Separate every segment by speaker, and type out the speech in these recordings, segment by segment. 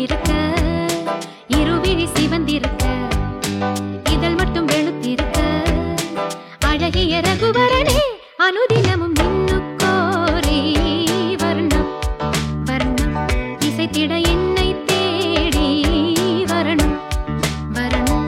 Speaker 1: இருக்க, இருவிழி சிவந்திருக்க, இதழ் மட்டும் வெளுத்திருக்க, அழகிய ரகுவரனே அனுதினமும் நின்னுக்கோரி வர்ணம் வர்ணம் இசைத்திட என்னை தேடி வரணும் வரணும்.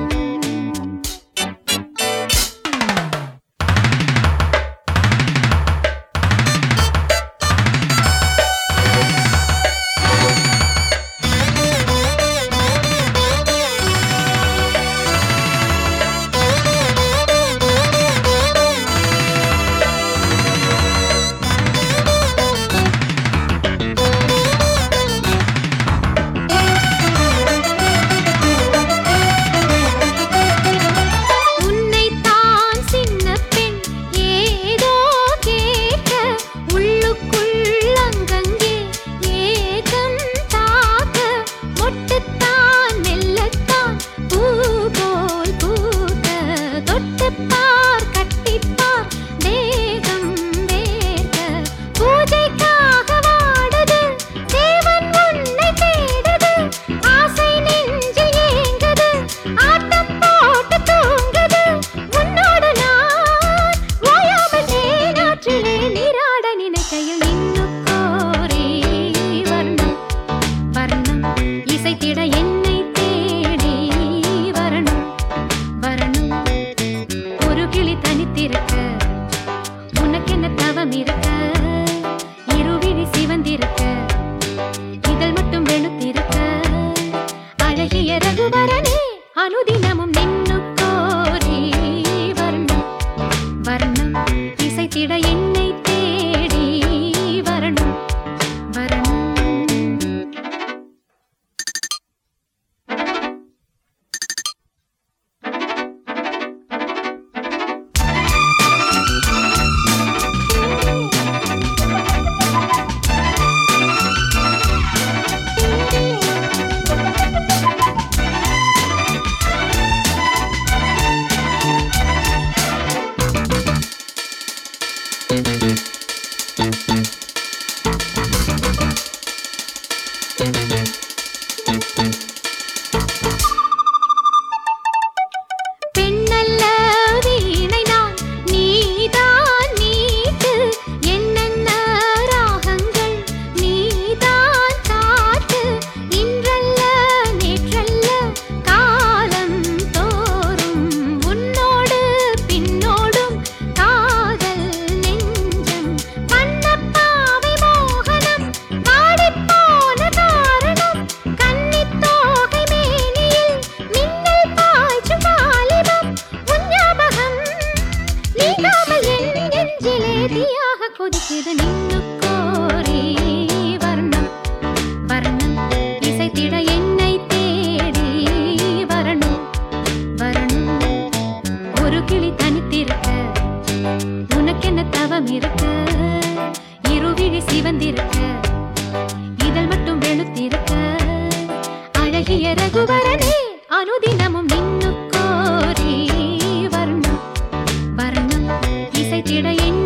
Speaker 1: அனுதினமும் நின்னுக்கோரி வர்ணம் வர்ணம் இசைத்திட என்னை தேடி வரணும் வரணும். பெண்ணல்ல வீணை நான், நீதான் மீட்டு, என்னென்ன ராகங்கள் நீதான் காட்டு, இன்றல்ல நேற்றல்ல காலம் தோறும் உன்னோடு பின்னோடும் காதல் நெஞ்சம், வண்ணப்பாவை மோகனம் பாடிப்போன காரணம், கன்னித்தோகை மேனியில் மின்னல் பாய்ச்சும் வாலிபம், உன் ஞாபகம் நீங்காமல் என் நெஞ்சிலே தீயாக கொதிக்குது. நின்னுக்கோரி வர்ணம் வர்ணம் இசைத்திட என்னை தேடி வரணும் வரணும். ஒரு கிளி தனித்திருக்க, உனக்கென்ன தவம் இருக்க, இருவிழி சிவந்திருக்க, இதழ் மட்டும் வெளுத்திருக்க, அழகிய ரகுவரனே அனுதினமும் நின்னுக்கோரி வர்ணம் வர்ணம் இசைத்திட